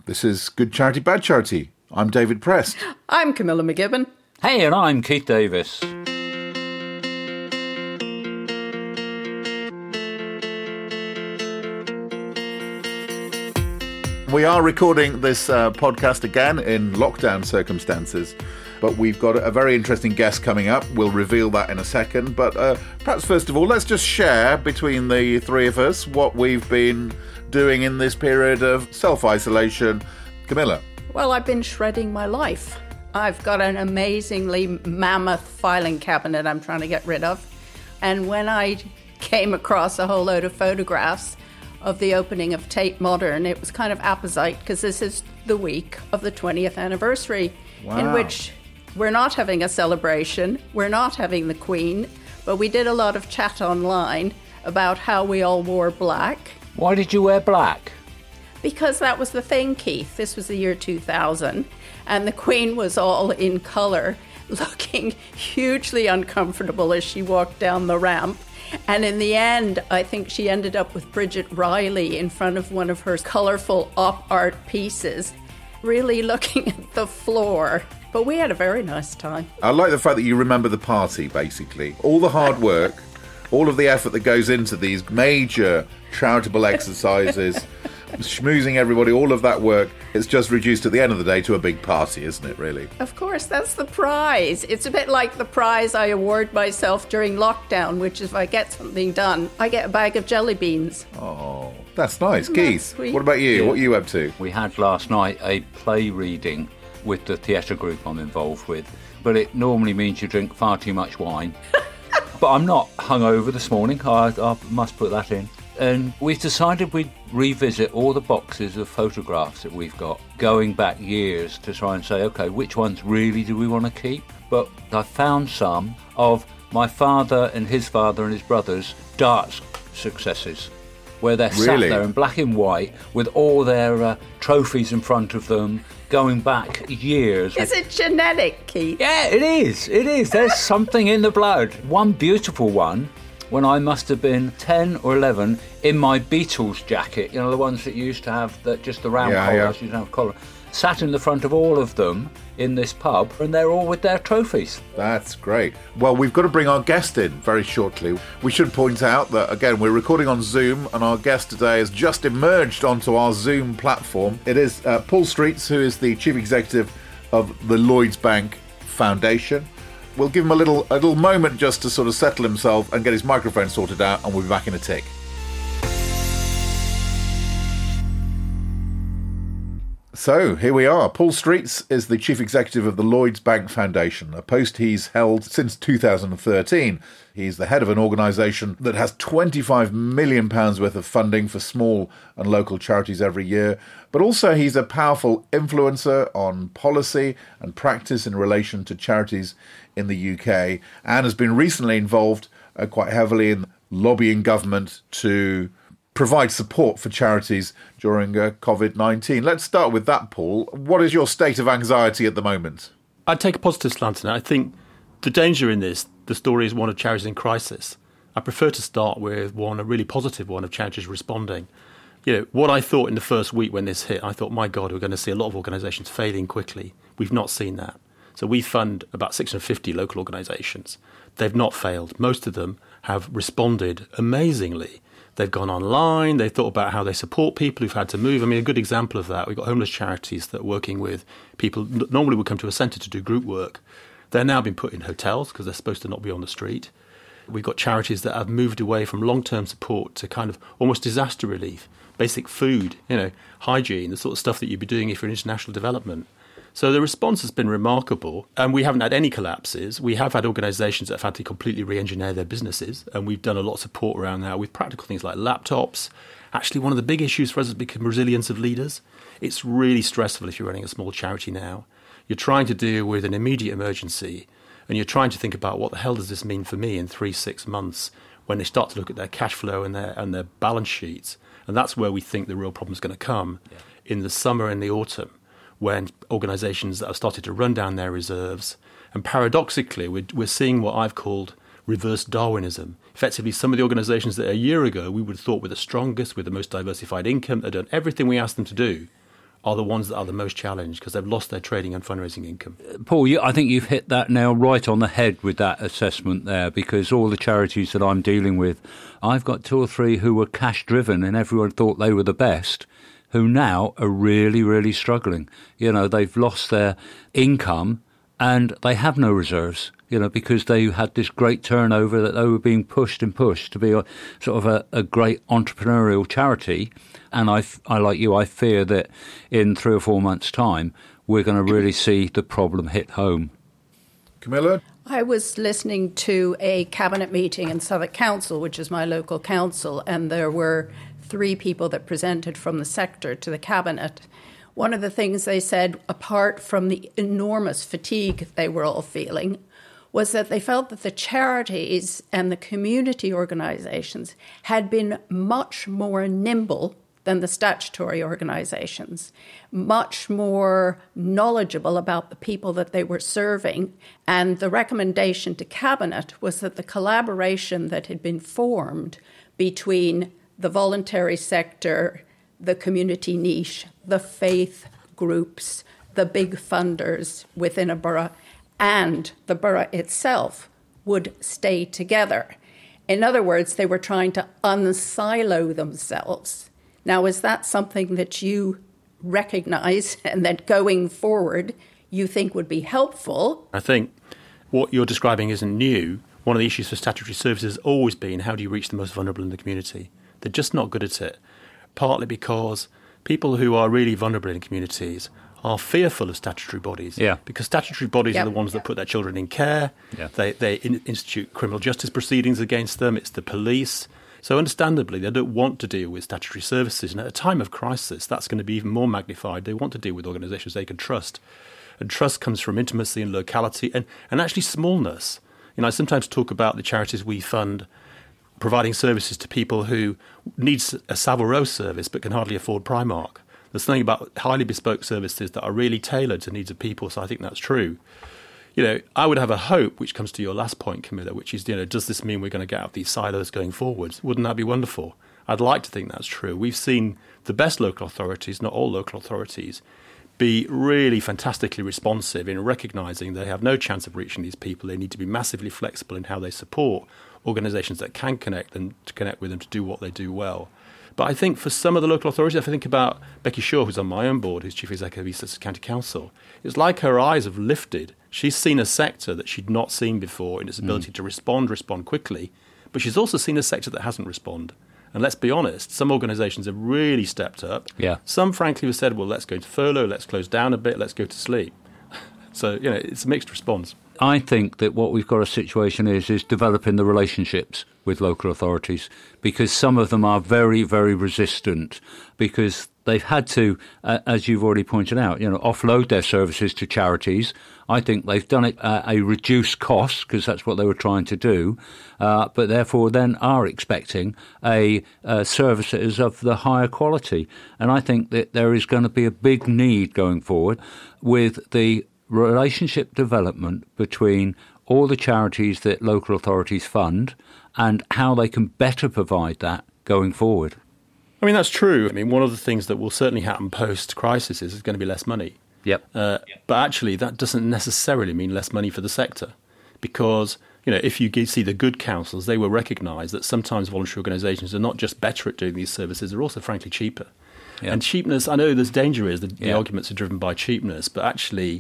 This is Good Charity, Bad Charity. I'm David Prest. I'm Camilla McGibbon. Hey, and I'm Keith Davis. We are recording this podcast again in lockdown circumstances, but we've got a very interesting guest coming up. We'll reveal that in a second, but perhaps first of all, let's just share between the three of us what we've been doing in this period of self-isolation. Camilla? Well, I've been shredding my life. I've got an amazingly mammoth filing cabinet I'm trying to get rid of, and when I came across a whole load of photographs of the opening of Tate Modern, it was kind of apposite because this is the week of the 20th anniversary, in which we're not having a celebration, we're not having the Queen, but we did a lot of chat online about how we all wore black. Why did you wear black? Because that was the thing, Keith. This was the year 2000, and the Queen was all in colour, looking hugely uncomfortable as she walked down the ramp. And in the end, I think she ended up with Bridget Riley in front of one of her colourful op art pieces, really looking at the floor. But we had a very nice time. I like the fact that you remember the party, basically. All the hard work, all of the effort that goes into these major charitable exercises, schmoozing everybody, all of that work, it's just reduced at the end of the day to a big party, isn't it, really? Of course, that's the prize. It's a bit like the prize I award myself during lockdown, which is if I get something done, I get a bag of jelly beans. Oh, that's nice. Isn't Keith, that sweet? what about you? Yeah. What are you up to? We had last night a play reading with the theatre group I'm involved with, but it normally means you drink far too much wine. But I'm not hungover this morning, I must put that in. And we've decided we'd revisit all the boxes of photographs that we've got, going back years to try and say, OK, which ones really do we want to keep? But I found some of my father and his brothers' darts successes, where they're sat Really? there in black and white with all their trophies in front of them, going back years. Is it genetic, Keith? Yeah, it is. It is. There's something in the blood. One beautiful one, when I must have been 10 or 11, in my Beatles jacket, you know, the ones that used to have just the round collars, you don't have collar, sat in the front of all of them in this pub, and they're all with their trophies. That's great. Well, we've got to bring our guest in very shortly. We should point out that, again, we're recording on Zoom, and our guest today has just emerged onto our Zoom platform. It is Paul Streets, who is the Chief Executive of the Lloyds Bank Foundation. We'll give him a little moment just to sort of settle himself and get his microphone sorted out, and we'll be back in a tick. So, here we are. Paul Streets is the Chief Executive of the Lloyds Bank Foundation, a post he's held since 2013. He's the head of an organisation that has £25 million worth of funding for small and local charities every year, but also he's a powerful influencer on policy and practice in relation to charities in the UK, and has been recently involved quite heavily in lobbying government to provide support for charities during COVID-19. Let's start with that, Paul. What is your state of anxiety at the moment? I'd take a positive slant on it. I think the danger in this, the story is one of charities in crisis. I prefer to start with a really positive one of charities responding. You know, what I thought in the first week when this hit, I thought, my God, we're going to see a lot of organisations failing quickly. We've not seen that. So we fund about 650 local organisations. They've not failed. Most of them have responded amazingly. They've gone online, they've thought about how they support people who've had to move. I mean, a good example of that, we've got homeless charities that are working with people normally would come to a centre to do group work. They're now being put in hotels because they're supposed to not be on the street. We've got charities that have moved away from long-term support to kind of almost disaster relief, basic food, hygiene, the sort of stuff that you'd be doing if you're in international development. So the response has been remarkable, and we haven't had any collapses. We have had organisations that have had to completely re-engineer their businesses, and we've done a lot of support around that with practical things like laptops. Actually, one of the big issues for us has become resilience of leaders. It's really stressful if you're running a small charity now. You're trying to deal with an immediate emergency, and you're trying to think about what the hell does this mean for me in 3-6 months when they start to look at their cash flow and their balance sheets. And that's where we think the real problem is going to come in the summer and the autumn, when organisations that have started to run down their reserves. And paradoxically, we're seeing what I've called reverse Darwinism. Effectively, some of the organisations that a year ago we would have thought were the strongest, with the most diversified income, that had done everything we asked them to do, are the ones that are the most challenged because they've lost their trading and fundraising income. Paul, I think you've hit that nail right on the head with that assessment there, because all the charities that I'm dealing with, I've got 2 or 3 who were cash driven and everyone thought they were the best, who now are really, really struggling. They've lost their income and they have no reserves, because they had this great turnover that they were being pushed to be a great entrepreneurial charity. And I like you, I fear that in 3 or 4 months' time, we're going to really see the problem hit home. Camilla? I was listening to a cabinet meeting in Southwark Council, which is my local council, and there were 3 people that presented from the sector to the cabinet. One of the things they said, apart from the enormous fatigue they were all feeling, was that they felt that the charities and the community organisations had been much more nimble than the statutory organisations, much more knowledgeable about the people that they were serving. And the recommendation to Cabinet was that the collaboration that had been formed between the voluntary sector, the community niche, the faith groups, the big funders within a borough, and the borough itself would stay together. In other words, they were trying to unsilo themselves. Now, is that something that you recognise and that going forward you think would be helpful? I think what you're describing isn't new. One of the issues for statutory services has always been how do you reach the most vulnerable in the community? They're just not good at it, partly because people who are really vulnerable in communities are fearful of statutory bodies. Yeah. Because statutory bodies are the ones that put their children in care. Yeah. They institute criminal justice proceedings against them. It's the police. So understandably, they don't want to deal with statutory services. And at a time of crisis, that's going to be even more magnified. They want to deal with organisations they can trust. And trust comes from intimacy and locality and actually smallness. I sometimes talk about the charities we fund providing services to people who need a Savile Row service but can hardly afford Primark. There's something about highly bespoke services that are really tailored to needs of people, so I think that's true. I would have a hope, which comes to your last point, Camilla, which is, does this mean we're going to get out of these silos going forwards? Wouldn't that be wonderful? I'd like to think that's true. We've seen the best local authorities, not all local authorities, be really fantastically responsive in recognising they have no chance of reaching these people. They need to be massively flexible in how they support organisations that can connect with them to do what they do well. But I think for some of the local authorities, if I think about Becky Shaw, who's on my own board, who's Chief Executive of East Sussex County Council, it's like her eyes have lifted. She's seen a sector that she'd not seen before in its ability to respond quickly, but she's also seen a sector that hasn't responded. And let's be honest, some organisations have really stepped up. Yeah. Some, frankly, have said, well, let's go into furlough, let's close down a bit, let's go to sleep. So, it's a mixed response. I think that what we've got a situation is developing the relationships with local authorities, because some of them are very, very resistant because they've had to, as you've already pointed out, offload their services to charities. I think they've done it at a reduced cost because that's what they were trying to do, but therefore then are expecting a service that is of the higher quality. And I think that there is going to be a big need going forward with the relationship development between all the charities that local authorities fund and how they can better provide that going forward. I mean, that's true. I mean, one of the things that will certainly happen post-crisis is there's going to be less money. Yep. But actually, that doesn't necessarily mean less money for the sector because, if you see the good councils, they will recognise that sometimes voluntary organisations are not just better at doing these services, they're also, frankly, cheaper. Yep. And cheapness, I know there's danger is the arguments are driven by cheapness, but actually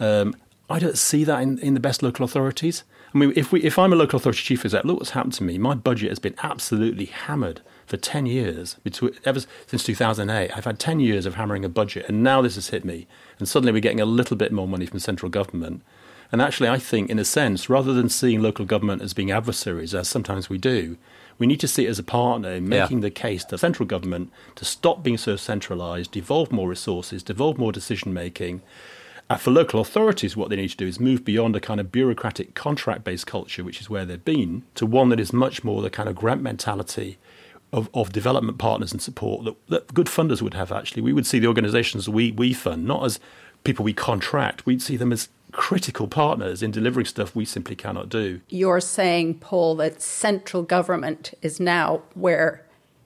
I don't see that in the best local authorities. I mean, if I'm a local authority chief exec, look what's happened to me. My budget has been absolutely hammered for 10 years. Ever since 2008, I've had 10 years of hammering a budget, and now this has hit me. And suddenly we're getting a little bit more money from central government. And actually, I think, in a sense, rather than seeing local government as being adversaries, as sometimes we do, we need to see it as a partner in making the case to central government to stop being so centralised, devolve more resources, devolve more decision-making. For local authorities, what they need to do is move beyond a kind of bureaucratic contract-based culture, which is where they've been, to one that is much more the kind of grant mentality of development partners and support that good funders would have, actually. We would see the organisations we fund not as people we contract. We'd see them as critical partners in delivering stuff we simply cannot do. You're saying, Paul, that central government is now where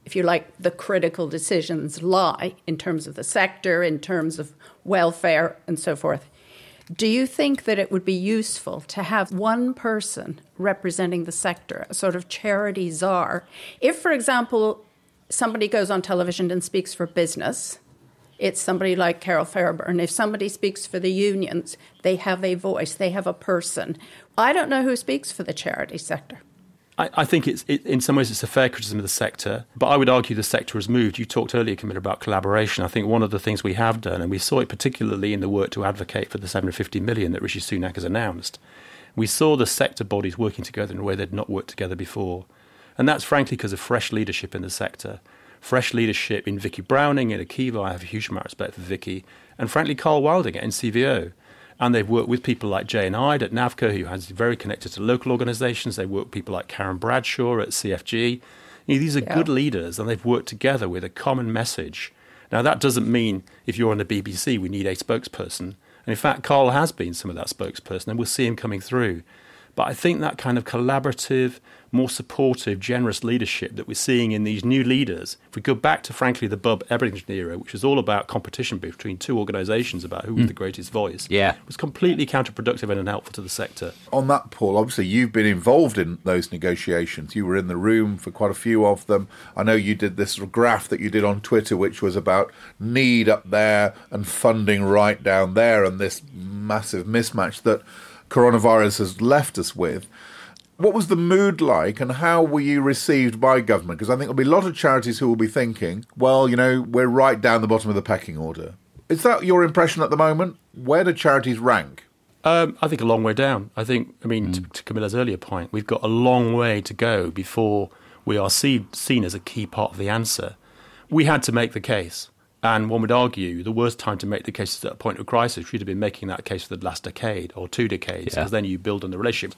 if you like, the critical decisions lie in terms of the sector, in terms of welfare and so forth. Do you think that it would be useful to have one person representing the sector, a sort of charity czar? If, for example, somebody goes on television and speaks for business, it's somebody like Carol Fairbairn. If somebody speaks for the unions, they have a voice, they have a person. I don't know who speaks for the charity sector. I think in some ways it's a fair criticism of the sector, but I would argue the sector has moved. You talked earlier, Camilla, about collaboration. I think one of the things we have done, and we saw it particularly in the work to advocate for the 750 million that Rishi Sunak has announced, we saw the sector bodies working together in a way they'd not worked together before. And that's frankly because of fresh leadership in the sector. Fresh leadership in Vicky Browning and Akiva. I have a huge amount of respect for Vicky. And frankly, Carl Wilding at NCVO. And they've worked with people like Jane Ide at NAVCO, who has very connected to local organisations. They work with people like Karen Bradshaw at CFG. These are good leaders, and they've worked together with a common message. Now, that doesn't mean if you're on the BBC, we need a spokesperson. And in fact, Carl has been some of that spokesperson, and we'll see him coming through. But I think that kind of collaborative, more supportive, generous leadership that we're seeing in these new leaders, if we go back to, frankly, the Bob Ebbington era, which was all about competition between two organisations about who was the greatest voice, was completely counterproductive and unhelpful to the sector. On that, Paul, obviously you've been involved in those negotiations. You were in the room for quite a few of them. I know you did this graph that you did on Twitter, which was about need up there and funding right down there, and this massive mismatch that coronavirus has left us with. What was the mood like, and how were you received by government? Because I think there'll be a lot of charities who will be thinking, well, we're right down the bottom of the pecking order. Is that your impression at the moment? Where do charities rank? I think a long way down. To Camilla's earlier point, we've got a long way to go before we are seen as a key part of the answer. We had to make the case. And one would argue the worst time to make the case is at a point of crisis. Should have been making that case for the last decade or 2 decades, because then you build on the relationship.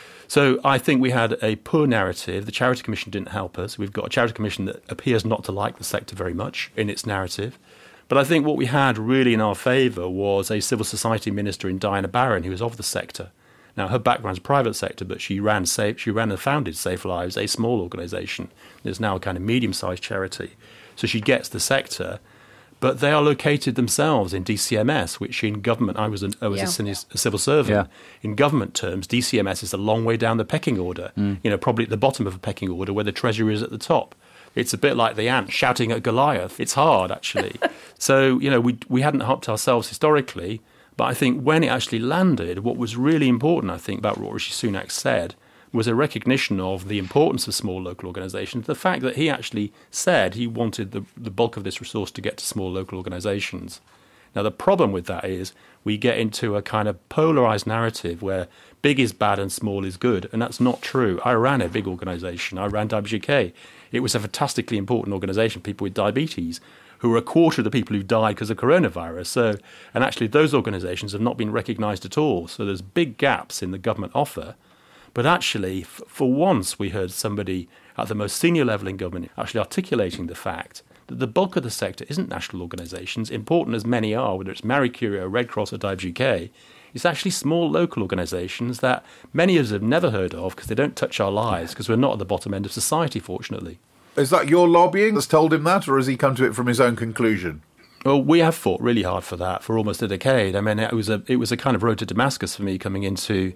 So I think we had a poor narrative. The Charity Commission didn't help us. We've got a Charity Commission that appears not to like the sector very much in its narrative. But I think what we had really in our favour was a civil society minister in Diana Barron, who was of the sector. Now, her background's private sector, but she ran and founded Safe Lives, a small organisation. There's now a kind of medium-sized charity. So she gets the sector. But they are located themselves in DCMS, which in government, I was a civil servant. Yeah. In government terms, DCMS is a long way down the pecking order, probably at the bottom of a pecking order where the Treasury is at the top. It's a bit like the ant shouting at Goliath. It's hard, actually. So, we hadn't upped ourselves historically, but I think when it actually landed, what was really important, I think, about what Rishi Sunak said was a recognition of the importance of small local organisations, the fact that he actually said he wanted the bulk of this resource to get to small local organisations. Now, the problem with that is we get into a kind of polarised narrative where big is bad and small is good, and that's not true. I ran a big organisation. I ran WGK. It was a fantastically important organisation, people with diabetes, who were a quarter of the people who died because of coronavirus. And actually those organisations have not been recognised at all. So there's big gaps in the government offer. But actually, for once, we heard somebody at the most senior level in government actually articulating the fact that the bulk of the sector isn't national organisations, important as many are, whether it's Marie Curie or Red Cross or WGK. It's actually small local organisations that many of us have never heard of because they don't touch our lives, because we're not at the bottom end of society, fortunately. Is that your lobbying that's told him that, or has he come to it from his own conclusion? Well, we have fought really hard for that for almost a decade. I mean, it was a kind of road to Damascus for me coming into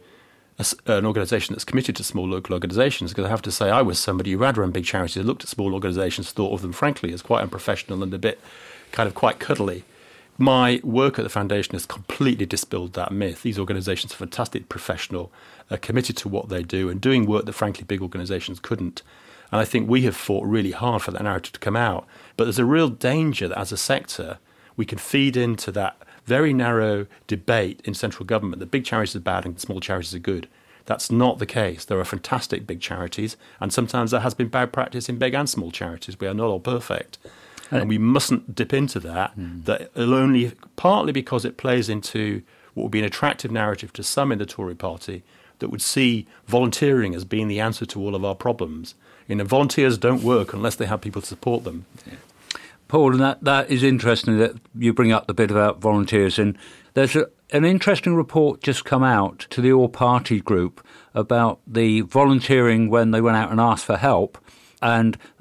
an organisation that's committed to small local organisations, because I have to say I was somebody who had run big charities, looked at small organisations, thought of them, frankly, as quite unprofessional and a bit kind of quite cuddly. My work at the foundation has completely dispelled that myth. These organisations are fantastic, professional, committed to what they do and doing work that, frankly, big organisations couldn't. And I think we have fought really hard for that narrative to come out. But there's a real danger that as a sector, we can feed into that very narrow debate in central government that big charities are bad and small charities are good. That's not the case. There are fantastic big charities, and sometimes there has been bad practice in big and small charities. We are not all perfect. And we mustn't dip into that, that only partly because it plays into what would be an attractive narrative to some in the Tory party that would see volunteering as being the answer to all of our problems. Volunteers don't work unless they have people to support them. Yeah. Paul, and that is interesting that you bring up the bit about volunteers. And there's an interesting report just come out to the all-party group about the volunteering when they went out and asked for help. And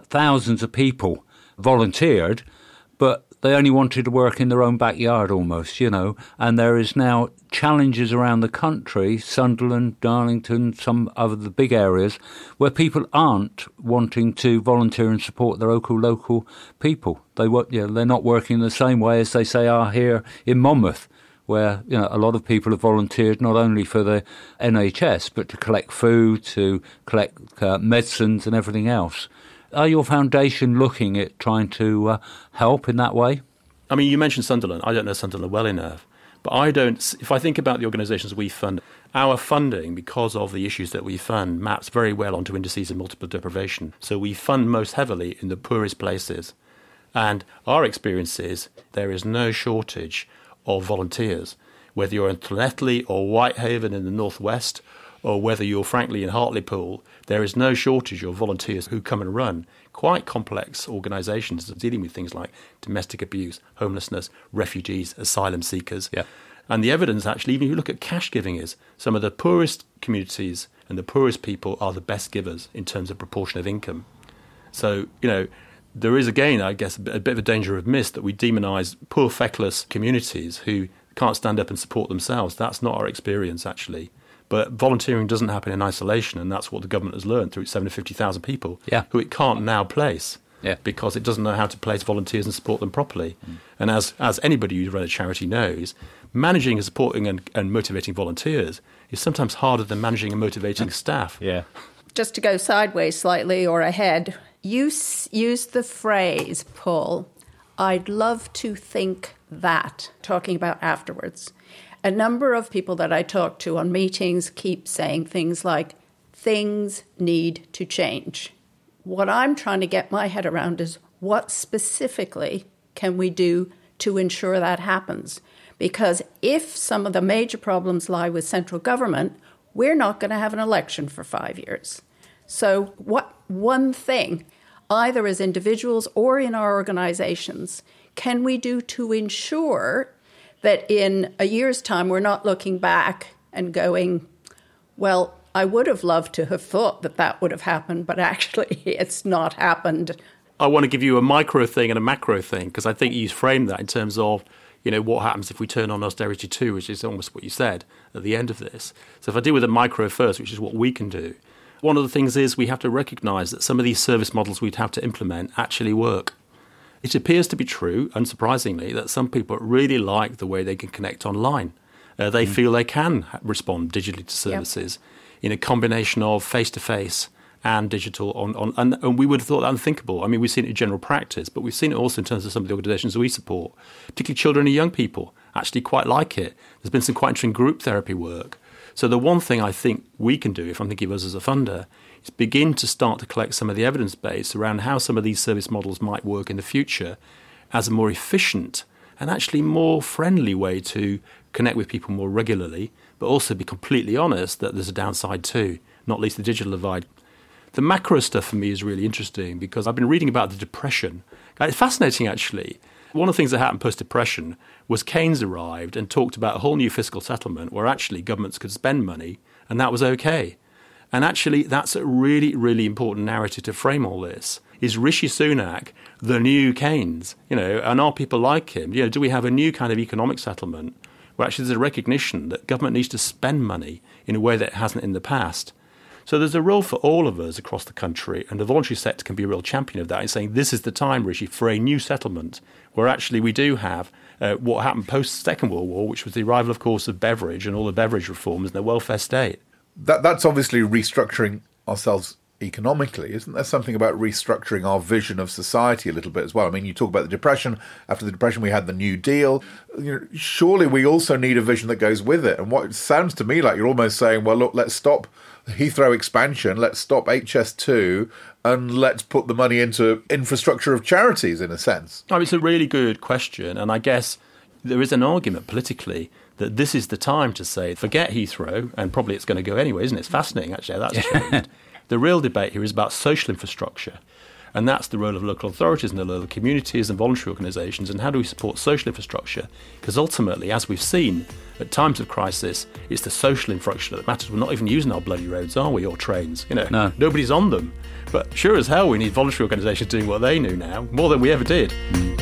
thousands of people volunteered, but they only wanted to work in their own backyard almost, and there is now challenges around the country, Sunderland, Darlington, some other the big areas, where people aren't wanting to volunteer and support their local people. They're not working the same way as they say are here in Monmouth, where a lot of people have volunteered not only for the NHS, but to collect food, to collect medicines and everything else. Are your foundation looking at trying to help in that way? I mean, you mentioned Sunderland. I don't know Sunderland well enough. But if I think about the organisations we fund, our funding, because of the issues that we fund, maps very well onto indices of multiple deprivation. So we fund most heavily in the poorest places. And our experience is there is no shortage of volunteers, whether you're in Llanelli or Whitehaven in the northwest, or whether you're frankly in Hartlepool, there is no shortage of volunteers who come and run quite complex organisations dealing with things like domestic abuse, homelessness, refugees, asylum seekers. Yeah. And the evidence actually, even if you look at cash giving, is some of the poorest communities and the poorest people are the best givers in terms of proportion of income. So, there is, again, I guess, a bit of a danger of miss that we demonise poor, feckless communities who can't stand up and support themselves. That's not our experience, actually. But volunteering doesn't happen in isolation, and that's what the government has learned through its 750,000 people who it can't now place because it doesn't know how to place volunteers and support them properly. And as anybody who's run a charity knows, managing and supporting and motivating volunteers is sometimes harder than managing and motivating staff. Yeah. Just to go sideways slightly or ahead, you used the phrase, Paul, I'd love to think that, talking about afterwards. A number of people that I talk to on meetings keep saying things like, things need to change. What I'm trying to get my head around is what specifically can we do to ensure that happens? Because if some of the major problems lie with central government, we're not going to have an election for 5 years. So what one thing, either as individuals or in our organizations, can we do to ensure that in a year's time we're not looking back and going, well, I would have loved to have thought that would have happened, but actually it's not happened. I want to give you a micro thing and a macro thing, because I think you framed that in terms of, what happens if we turn on austerity 2, which is almost what you said at the end of this. So if I deal with the micro first, which is what we can do, one of the things is we have to recognise that some of these service models we'd have to implement actually work. It appears to be true, unsurprisingly, that some people really like the way they can connect online. They feel they can respond digitally to services in a combination of face-to-face and digital. And we would have thought that unthinkable. I mean, we've seen it in general practice, but we've seen it also in terms of some of the organisations we support, particularly children and young people actually quite like it. There's been some quite interesting group therapy work. So the one thing I think we can do, if I'm thinking of us as a funder, is begin to start to collect some of the evidence base around how some of these service models might work in the future as a more efficient and actually more friendly way to connect with people more regularly, but also be completely honest that there's a downside too, not least the digital divide. The macro stuff for me is really interesting because I've been reading about the Depression. It's fascinating, actually. One of the things that happened post-Depression was Keynes arrived and talked about a whole new fiscal settlement where actually governments could spend money and that was okay. And actually that's a really, really important narrative to frame all this. Is Rishi Sunak the new Keynes? And are people like him? Do we have a new kind of economic settlement where actually there's a recognition that government needs to spend money in a way that it hasn't in the past? So there's a role for all of us across the country, and the voluntary sector can be a real champion of that in saying this is the time, Rishi, for a new settlement where actually we do have what happened post-Second World War, which was the arrival, of course, of beverage and all the beverage reforms and the welfare state. That's obviously restructuring ourselves economically. Isn't there something about restructuring our vision of society a little bit as well? I mean, you talk about the Depression. After the Depression, we had the New Deal. Surely we also need a vision that goes with it. And what it sounds to me like you're almost saying, well, look, let's stop Heathrow expansion, let's stop HS2, and let's put the money into infrastructure of charities, in a sense. It's a really good question. And I guess there is an argument politically that this is the time to say, forget Heathrow, and probably it's going to go anyway, isn't it? It's fascinating, actually, how that's changed. The real debate here is about social infrastructure. And that's the role of local authorities and the role of communities and voluntary organisations. And how do we support social infrastructure? Because ultimately, as we've seen, at times of crisis, it's the social infrastructure that matters. We're not even using our bloody roads, are we, or trains? No. Nobody's on them. But sure as hell, we need voluntary organisations doing what they do now, more than we ever did.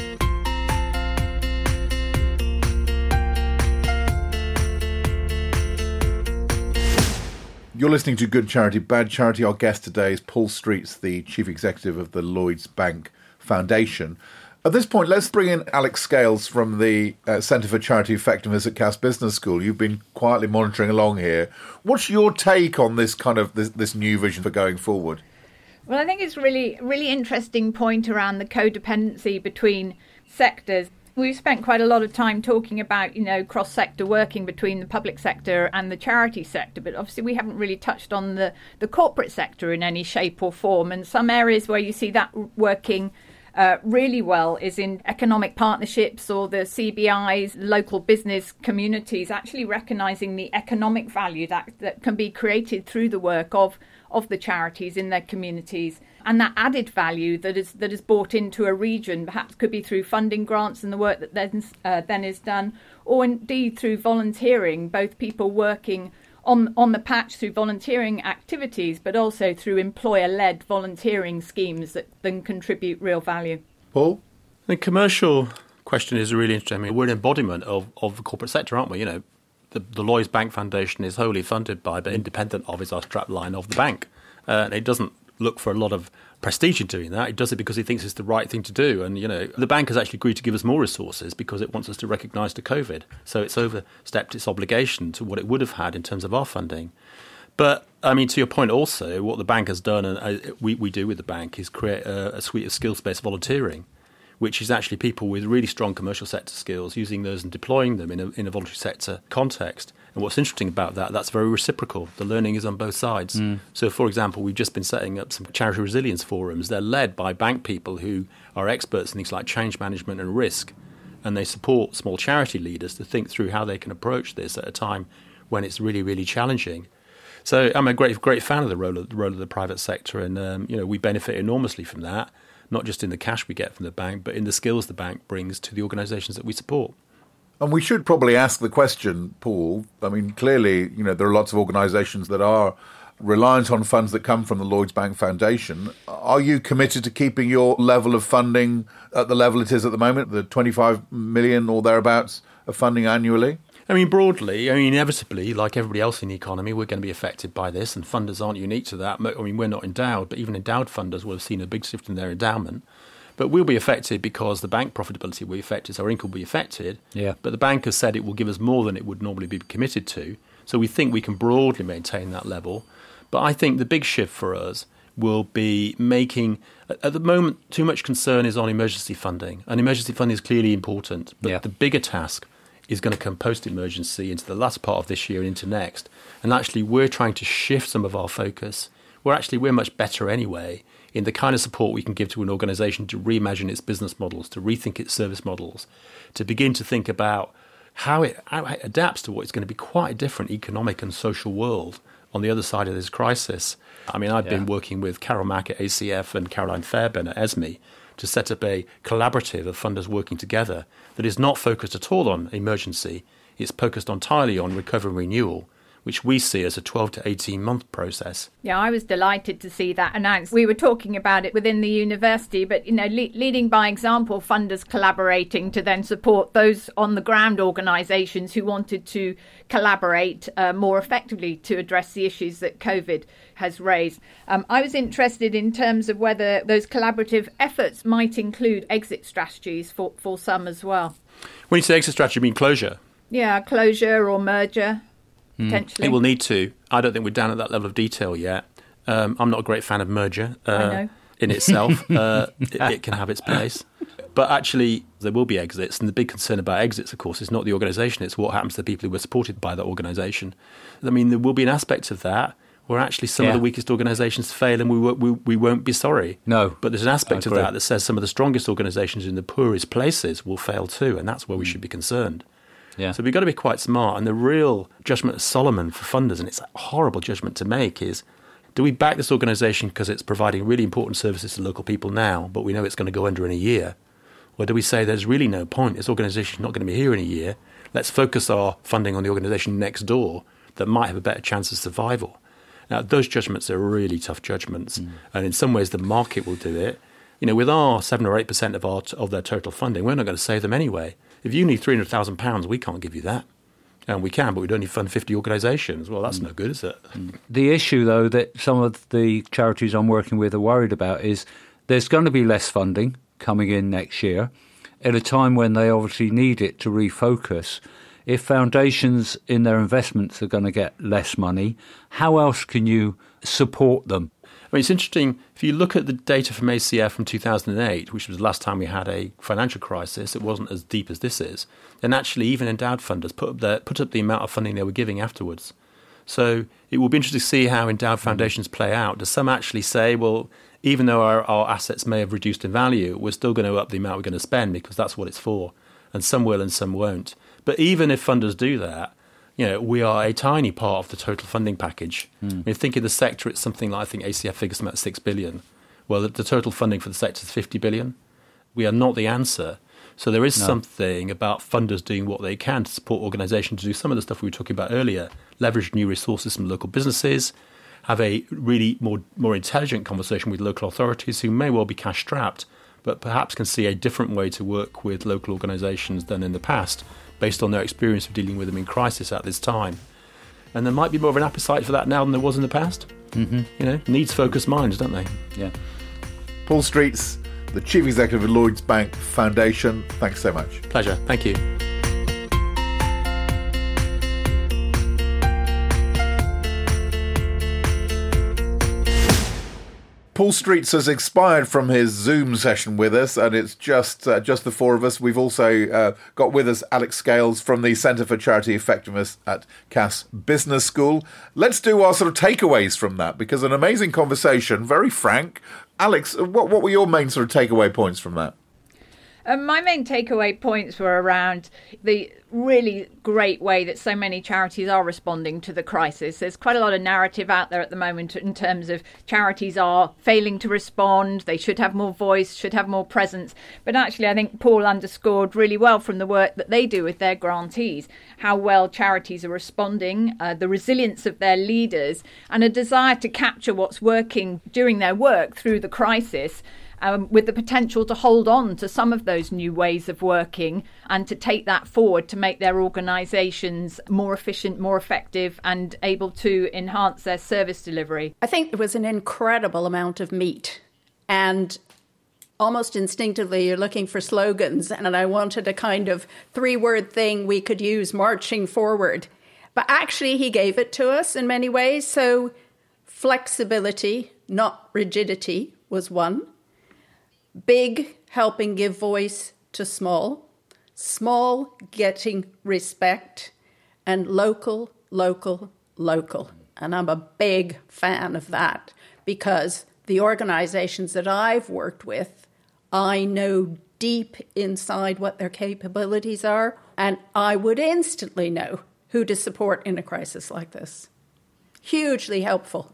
You're listening to Good Charity, Bad Charity. Our guest today is Paul Streets, the Chief Executive of the Lloyds Bank Foundation. At this point, let's bring in Alex Scales from the Centre for Charity Effectiveness at Cass Business School. You've been quietly monitoring along here. What's your take on this kind of this new vision for going forward? Well, I think it's really interesting point around the codependency between sectors. We've spent quite a lot of time talking about, cross-sector working between the public sector and the charity sector, but obviously we haven't really touched on the corporate sector in any shape or form. And some areas where you see that working really well is in economic partnerships or the CBIs, local business communities, actually recognising the economic value that can be created through the work of the charities in their communities. And that added value that is brought into a region, perhaps could be through funding grants and the work that then is done, or indeed through volunteering, both people working on the patch through volunteering activities, but also through employer-led volunteering schemes that then contribute real value. Paul? The commercial question is really interesting. I mean, we're an embodiment of the corporate sector, aren't we? The Lloyds Bank Foundation is wholly funded by, but independent of, is our strapline of the bank. And it doesn't look for a lot of prestige in doing that. It does it because it thinks it's the right thing to do. And, the bank has actually agreed to give us more resources because it wants us to recognise the COVID. So it's overstepped its obligation to what it would have had in terms of our funding. But, I mean, to your point also, what the bank has done, and we do with the bank, is create a suite of skills-based volunteering, which is actually people with really strong commercial sector skills, using those and deploying them in a voluntary sector context. And what's interesting about that's very reciprocal. The learning is on both sides. So, for example, we've just been setting up some charity resilience forums. They're led by bank people who are experts in things like change management and risk. And they support small charity leaders to think through how they can approach this at a time when it's really, really challenging. So I'm a great fan of the role of the private sector. And, we benefit enormously from that, not just in the cash we get from the bank, but in the skills the bank brings to the organisations that we support. And we should probably ask the question, Paul. I mean, clearly, there are lots of organisations that are reliant on funds that come from the Lloyds Bank Foundation. Are you committed to keeping your level of funding at the level it is at the moment, the 25 million or thereabouts of funding annually? I mean, broadly, inevitably, like everybody else in the economy, we're going to be affected by this, and funders aren't unique to that. I mean, we're not endowed, but even endowed funders will have seen a big shift in their endowment. But we'll be affected because the bank profitability will be affected, so our income will be affected. Yeah. But the bank has said it will give us more than it would normally be committed to. So we think we can broadly maintain that level. But I think the big shift for us will be making, at the moment, too much concern is on emergency funding. And emergency funding is clearly important. But the bigger task is going to come post-emergency into the last part of this year and into next. And actually, we're trying to shift some of our focus. We're much better anyway in the kind of support we can give to an organisation to reimagine its business models, to rethink its service models, to begin to think about how it adapts to what is going to be quite a different economic and social world on the other side of this crisis. I mean, I've been working with Carol Mack at ACF and Caroline Fairbairn at ESME to set up a collaborative of funders working together that is not focused at all on emergency. It's focused entirely on recovery and renewal, which we see as a 12 to 18-month process. Yeah, I was delighted to see that announced. We were talking about it within the university, but, leading by example, funders collaborating to then support those on-the-ground organisations who wanted to collaborate more effectively to address the issues that COVID has raised. I was interested in terms of whether those collaborative efforts might include exit strategies for some as well. When you say exit strategy, you mean closure? Yeah, closure or merger. Potentially. It will need to. I don't think we're down at that level of detail yet. I'm not a great fan of merger in itself. It can have its place. But actually, there will be exits. And the big concern about exits, of course, is not the organisation. It's what happens to the people who were supported by that organisation. I mean, there will be an aspect of that where actually some of the weakest organisations fail and we won't be sorry. No. But there's an aspect of that says some of the strongest organisations in the poorest places will fail too. And that's where we should be concerned. Yeah. So we've got to be quite smart. And the real judgment of Solomon for funders, and it's a horrible judgment to make, is Do we back this organisation because it's providing really important services to local people now, but we know it's going to go under in a year? Or do we say there's really no point, this organisation is not going to be here in a year, let's focus our funding on the organisation next door that might have a better chance of survival? Now, those judgments are really tough judgments, and in some ways the market will do it. With our 7 or 8% of their total funding, we're not going to save them anyway. If you need £300,000, we can't give you that. And we can, but we'd only fund 50 organisations. Well, that's no good, is it? The issue, though, that some of the charities I'm working with are worried about is there's going to be less funding coming in next year at a time when they obviously need it to refocus. If foundations in their investments are going to get less money, how else can you support them? I mean, it's interesting, if you look at the data from ACF from 2008, which was the last time we had a financial crisis, it wasn't as deep as this is, then actually even endowed funders put up the amount of funding they were giving afterwards. So it will be interesting to see how endowed foundations play out. Does some actually say, well, even though our assets may have reduced in value, we're still going to up the amount we're going to spend because that's what it's for? And some will and some won't. But even if funders do that, we are a tiny part of the total funding package. I mean, think of the sector, it's something like, I think ACF figures about 6 billion. Well, the total funding for the sector is 50 billion. We are not the answer. So there is something about funders doing what they can to support organisations to do some of the stuff we were talking about earlier, leverage new resources from local businesses, have a really more intelligent conversation with local authorities who may well be cash-strapped, but perhaps can see a different way to work with local organisations than in the past, based on their experience of dealing with them in crisis at this time. And there might be more of an appetite for that now than there was in the past. Needs focused minds, don't they? Yeah. Paul Streets, the Chief Executive of Lloyds Bank Foundation, thanks so much. Pleasure. Thank you. Paul Streets has expired from his Zoom session with us, and it's just the four of us. We've also got with us Alex Scales from the Centre for Charity Effectiveness at Cass Business School. Let's do our sort of takeaways from that, because an amazing conversation, very frank. Alex, what were your main sort of takeaway points from that? My main takeaway points were around the really great way that so many charities are responding to the crisis. There's quite a lot of narrative out there at the moment in terms of charities are failing to respond, they should have more voice, should have more presence. But actually, I think Paul underscored really well from the work that they do with their grantees, how well charities are responding, the resilience of their leaders, and a desire to capture what's working during their work through the crisis. With the potential to hold on to some of those new ways of working and to take that forward to make their organisations more efficient, more effective and able to enhance their service delivery. I think there was an incredible amount of meat, and almost instinctively you're looking for slogans, and I wanted a kind of 3-word thing we could use, marching forward. But actually he gave it to us in many ways. So flexibility, not rigidity, was one. Big, helping give voice to small. Small, getting respect. And local, local, local. And I'm a big fan of that, because the organisations that I've worked with, I know deep inside what their capabilities are, and I would instantly know who to support in a crisis like this. Hugely helpful.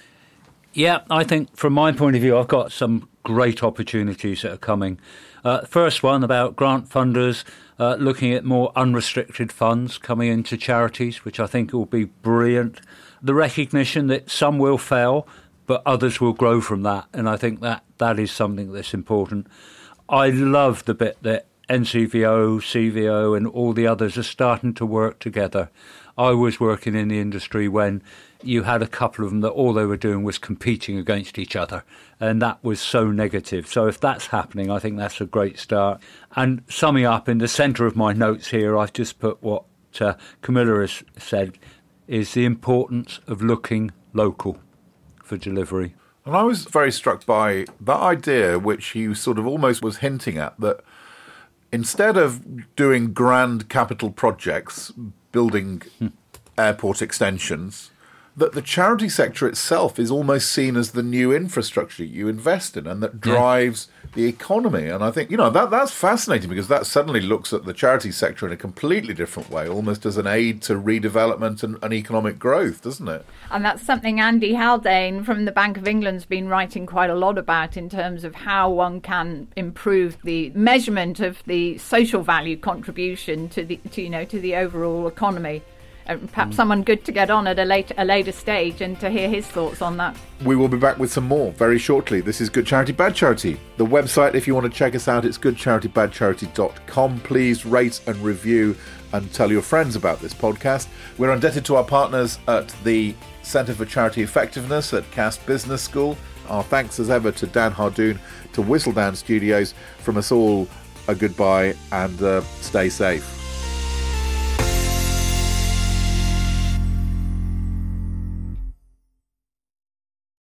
Yeah, I think from my point of view, I've got some great opportunities that are coming. First one about grant funders looking at more unrestricted funds coming into charities, which I think will be brilliant. The recognition that some will fail, but others will grow from that. And I think that is something that's important. I love the bit that NCVO, CVO and all the others are starting to work together. I was working in the industry when you had a couple of them that all they were doing was competing against each other, and that was so negative. So if that's happening, I think that's a great start. And summing up, in the centre of my notes here, I've just put what Camilla has said, is the importance of looking local for delivery. And I was very struck by that idea, which he sort of almost was hinting at, that instead of doing grand capital projects, building airport extensions, that the charity sector itself is almost seen as the new infrastructure you invest in, and that drives the economy. And I think, that's fascinating, because that suddenly looks at the charity sector in a completely different way, almost as an aid to redevelopment and economic growth, doesn't it? And that's something Andy Haldane from the Bank of England's been writing quite a lot about, in terms of how one can improve the measurement of the social value contribution to the overall economy. Perhaps someone good to get on at a later stage and to hear his thoughts on that. We will be back with some more very shortly. This is Good Charity Bad Charity. The website, if you want to check us out, it's goodcharitybadcharity.com. Please rate and review and tell your friends about this podcast. We're indebted to our partners at the Centre for Charity Effectiveness at Cast Business School. Our thanks as ever to Dan Hardoon, to Whistledown Studios. From us all, a goodbye and stay safe.